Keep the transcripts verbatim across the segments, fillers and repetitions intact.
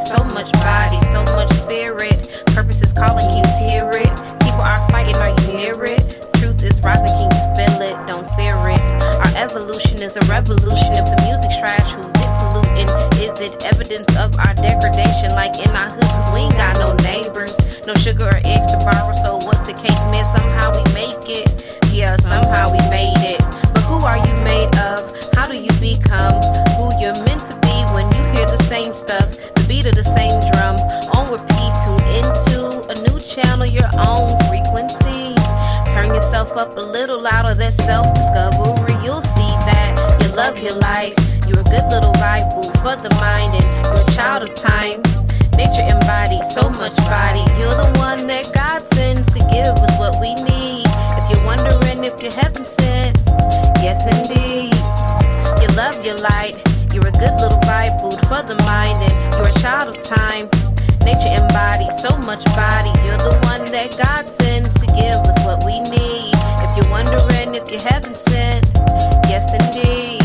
so much body, so much spirit. Purpose is calling, can you hear it? People are fighting, are you near it? Truth is rising, can you feel it? Don't fear it. Our evolution is a revolution. If the music's trash, who's it polluting? Is it evidence of our degradation? Like in our hoods, 'cause we ain't got no neighbors, no sugar or eggs to borrow, so what's a cake miss? Somehow we make it, yeah, somehow we made it. But who are you made of? How do you become who you're meant to be when you hear the same stuff, the beat of the same drum, on repeat, tune into a new channel, your own frequency. Turn yourself up a little louder, that's self-discovery. You'll see that you love your life. You're a good little Bible for the mind, and you're a child of time. Nature embodies so much body. You're the one that God sends to give us what we need. If you're wondering if you're heaven sent, yes indeed. You love your light. You're a good little Bible for the mind, and you're a child of time. Nature embodies so much body. You're the one that God sends to give us what we need. If you're wondering if you're heaven sent, yes indeed.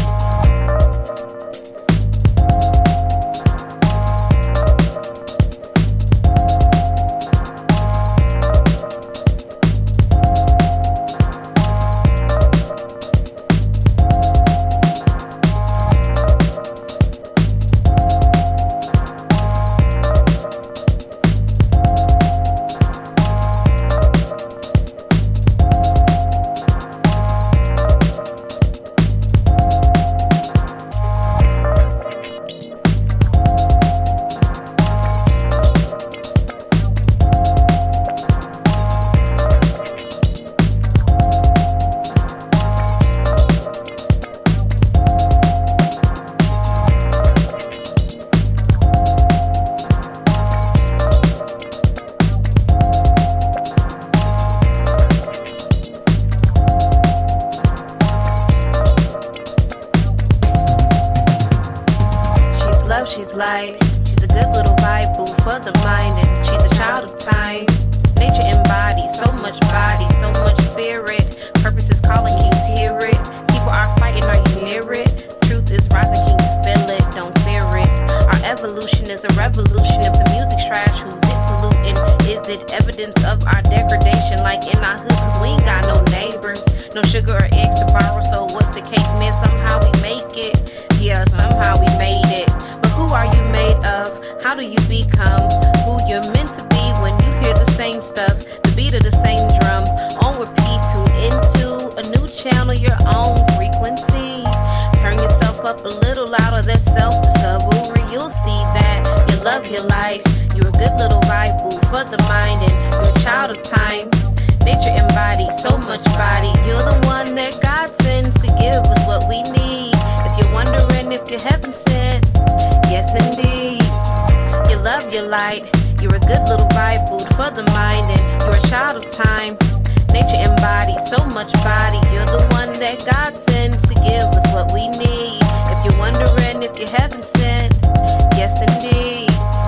She's light, she's a good little Bible for the mind, and she's a child of time. Nature embodies so much body, so much spirit. Purpose is calling, can you hear it? People are fighting, are you near it? Truth is rising, can you feel it? Don't fear it. Our evolution is a revolution. If the music's trash, who's it polluting? Is it evidence of our degradation? Like in our hoods, 'cause we ain't got no neighbors, no sugar or eggs to borrow, so what's a cake miss? Somehow we make it, yeah, somehow we made it. Who are you made of? How do you become who you're meant to be when you hear the same stuff, the beat of the same drum, on repeat, tune into a new channel, your own frequency. Turn yourself up a little louder, that's self-discovery. You'll see that you love your life. You're a good little Bible for the mind, and you're a child of time. Nature embodies so much body. You're the one that God sends to give us what we need. If you're wondering if you're heaven sent, yes indeed. You love your light. You're a good little Bible for the mind, and you're a child of time. Nature embodies so much body. You're the one that God sends to give us what we need. If you're wondering if you're heaven sent, yes indeed.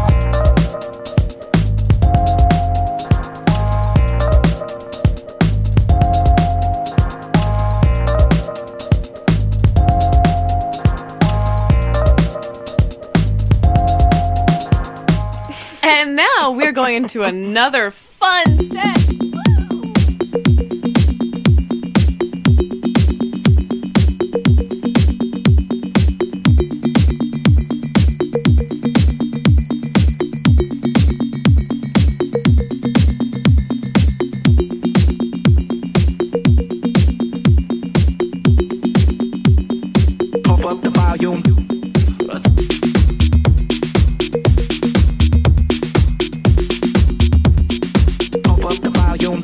And now we're going into another fun set. Pump up the volume. Pump up the volume.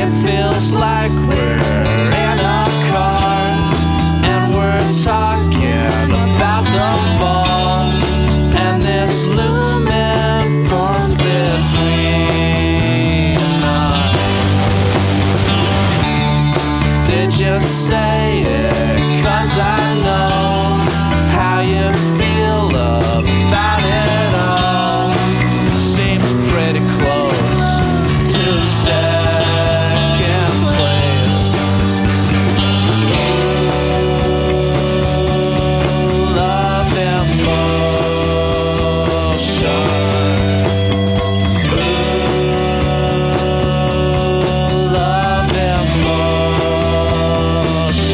It feels like we're in a car and we're talking about the fall, and this lumen forms between us. Did you say it? 'Cause I know how you feel about it all. Seems pretty close to second place. Love emotion. Love emotion.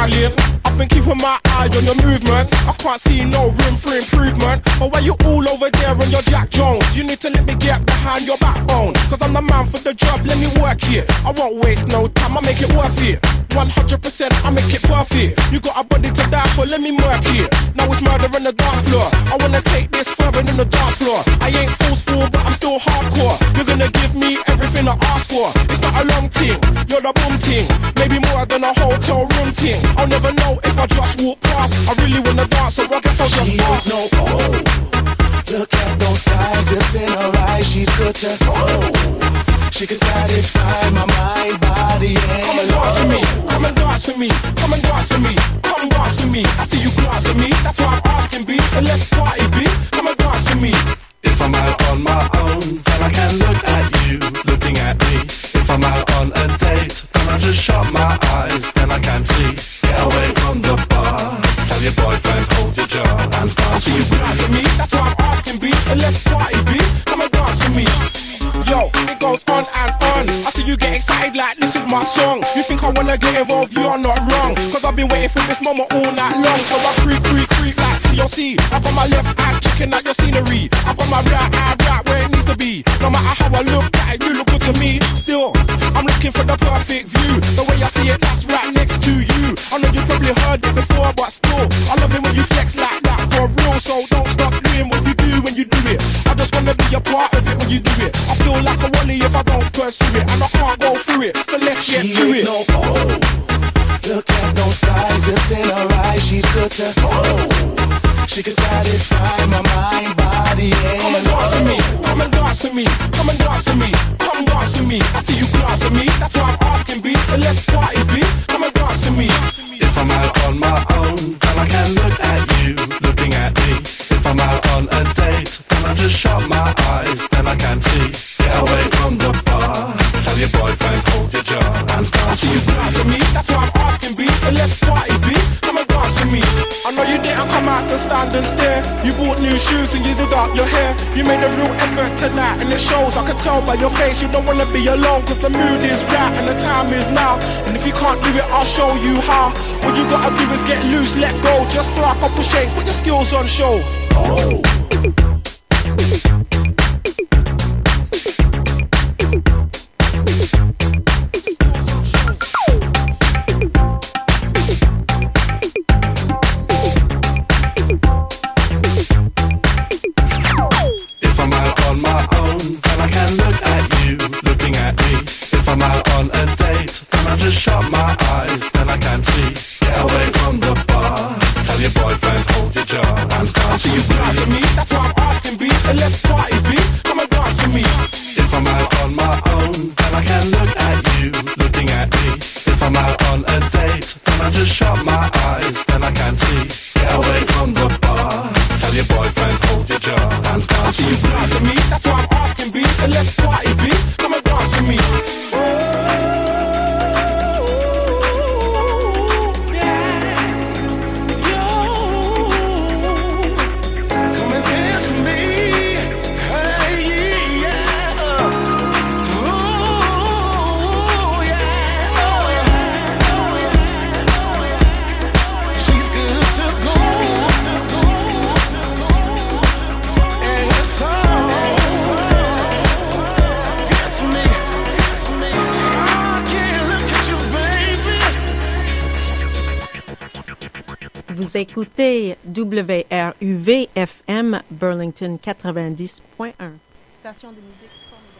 darling. I've been keeping my eye on your movement. I can't see no room for improvement. But why you all over there on your Jack Jones? You need to let me get behind your backbone. Cause I'm the man for the job, let me work here. I won't waste no time, I make it worth it. one hundred percent, I make it perfect. You got a body to die for, let me work here. Now it's murder on the dance floor. I wanna take this further than the dance floor. I ain't forceful, but I'm still hardcore. You're gonna give me everything I ask for. It's not a long thing, you're the boom ting. Maybe more than a hotel room ting. I'll never know if I just walk past. I really wanna dance, so I guess I'll just pass. No, oh, look at those thighs, it's in her eyes. She's good to oh. She can satisfy my mind, body, and come and dance with me, come and dance with me, come and dance with me, come dance with me. I see you glance at me, that's why I'm asking B. So let's party B, come and dance with me. If I'm out on my own, then I can look at you, looking at me. If I'm out on a date, then I just shut my eyes, then I can see. Get away from the bar, tell your boyfriend hold your jaw and dance. I see you glance at me, that's why I'm asking B. So let's party B, come and dance with me. Yo, it goes on and on. I see you get excited like this is my song. You think I wanna get involved, you are not wrong. Cause I've been waiting for this moment all night long. So I creep, creep, creep like T L C. I got my left eye checking out your scenery. I got my right eye right where it needs to be. No matter how I look at it, you look good to me. Still, I'm looking for the perfect view. The way I see it, that's right next to you. I know you probably heard it before, but still, I love it when you flex like that for real. So don't stop doing what you do when you do it. I just wanna be a part of it when you do it. I feel like a wally if I don't pursue it, and I can't go through it, so let's get to it. No, oh, look at those thighs, it's in her eyes. She's good to oh. She can satisfy my mind, body, and come and dance with me, come and dance with me, come and dance with me, come dance with me. I see you glance at me, that's why I'm asking B. So let's party B, come and dance with me. If I'm out on my own, then I can look at you, looking at me. If I'm out on a date, then I just shut my eyes, then I can see. Get away from the bar, tell your boyfriend hold your jaw and dance. I see you glance at me, that's why I'm asking B. So let's party B, come and dance with me. I know you didn't come out to stand and stare. You bought new shoes and you did up your hair. You made a real effort tonight and it shows. I can tell by your face you don't wanna be alone. Cause the mood is right and the time is now. And if you can't do it, I'll show you how. All you gotta do is get loose, let go. Just fly a couple shakes, put your skills on show. Oh. If I'm out on my own, then I can look at you, looking at me. If I'm out on a date, then I just shut my eyes, then I can see. Get away from the bar, tell your boyfriend hold your jaw and dance. I see you glance at me, that's why I'm asking B. So let's party B, come and dance with me. If I'm out on my own, then I can look at you, looking at me. If I'm out on a date, then I just shut my eyes, then I can see. Get away from the bar, tell your boyfriend hold your jaw and dance. I see you glance at me, that's why I'm asking B. So let's party B, come and dance with me. Vous écoutez W R U V F M Burlington quatre-vingt-dix point un. Station de musique formidable.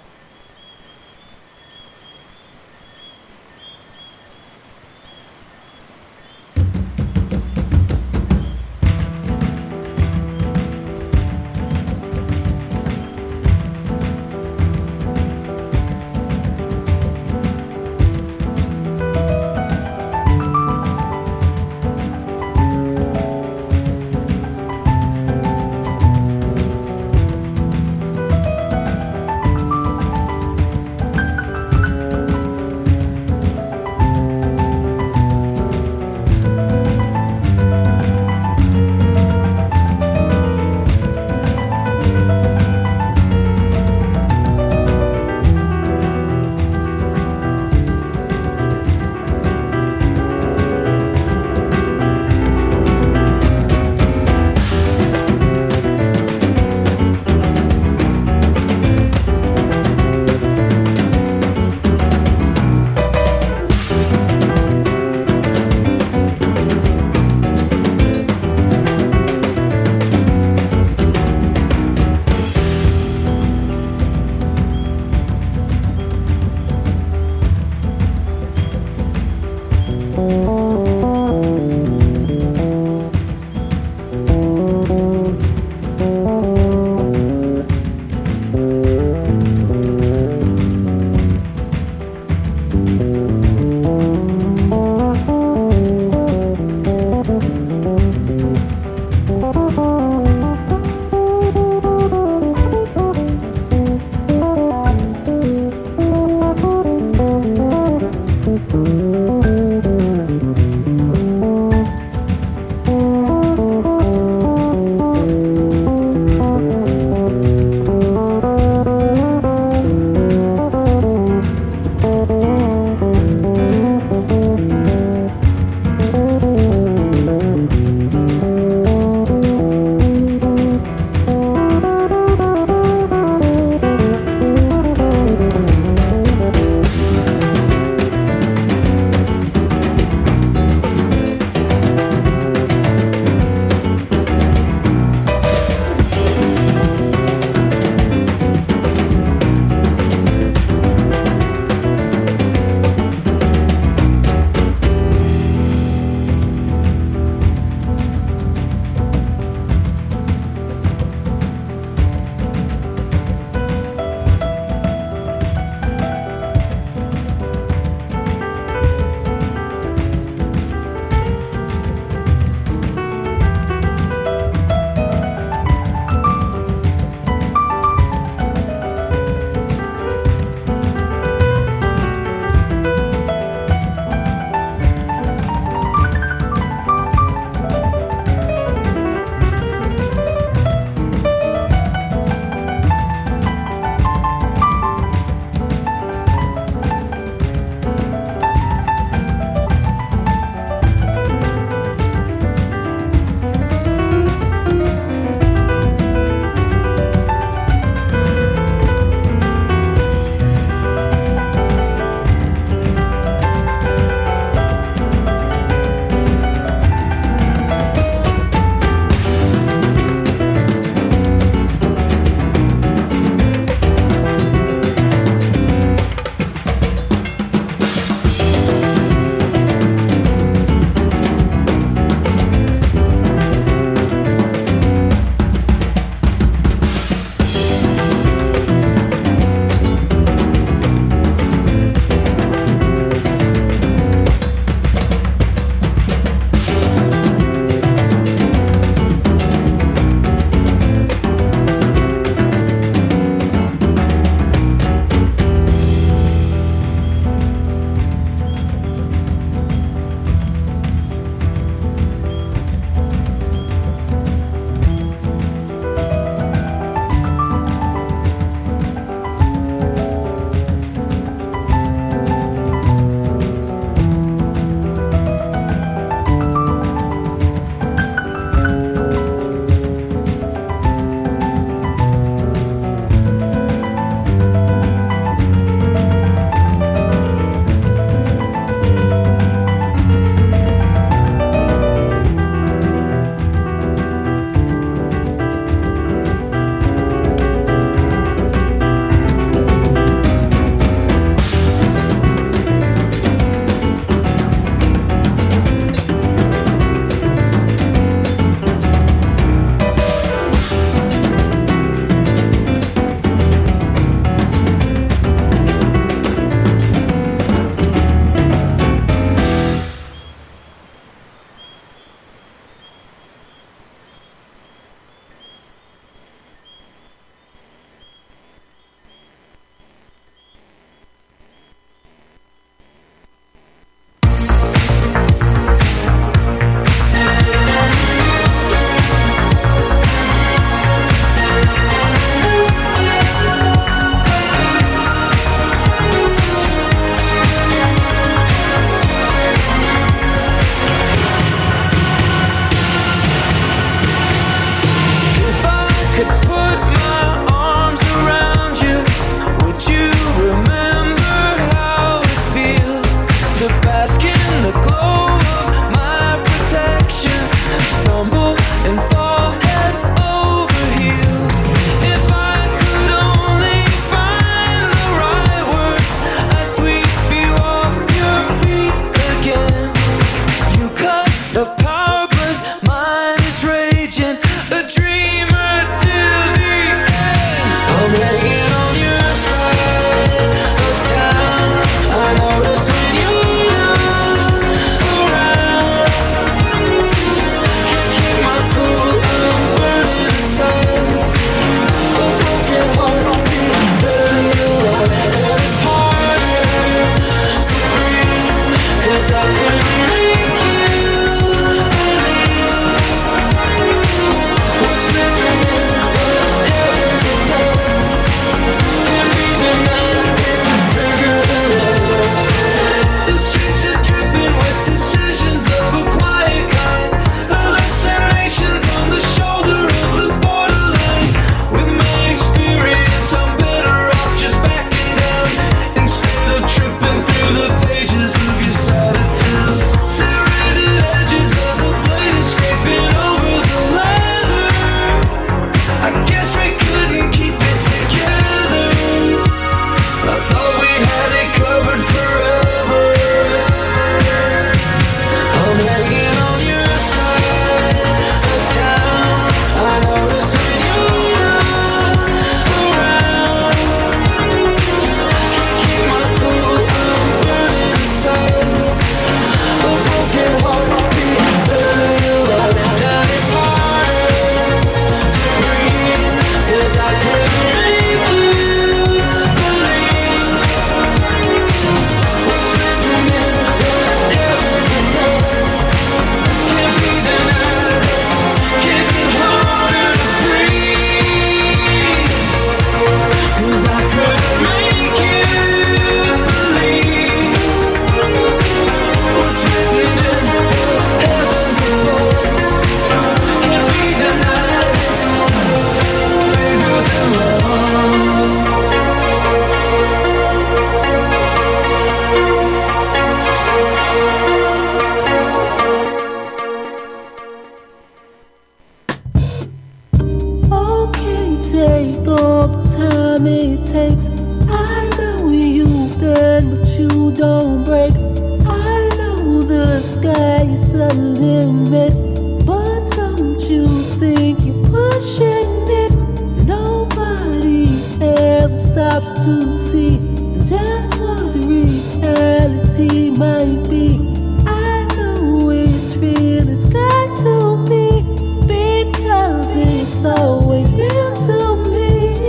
time it takes. I know you bend, but you don't break. I know the sky is the limit, but don't you think you're pushing it? Nobody ever stops to see just what reality might be. I know it's real, it's got to be, because it's always real to me.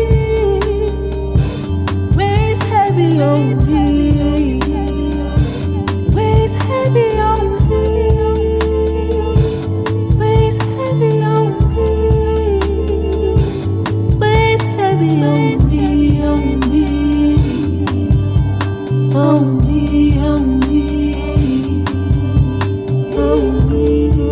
Weighs heavy on me, weighs heavy on me, weighs heavy on me, weighs heavy on me, on me, on me, on me, on me.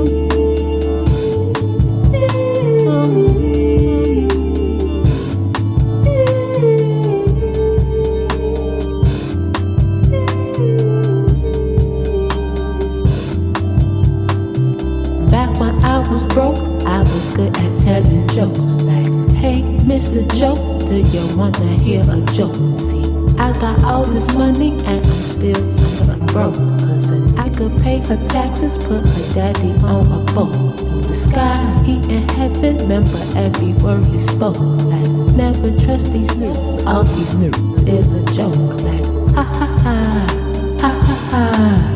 Broke, I was good at telling jokes. Like, hey, Mister Joe, do you wanna hear a joke? See, I got all this money and I'm still fucking broke. Cause I could pay her taxes, put her daddy on a boat. Through the sky, he in heaven, remember every word he spoke. Like, never trust these news, all these news is a joke. Like, ha ha ha, ha ha ha.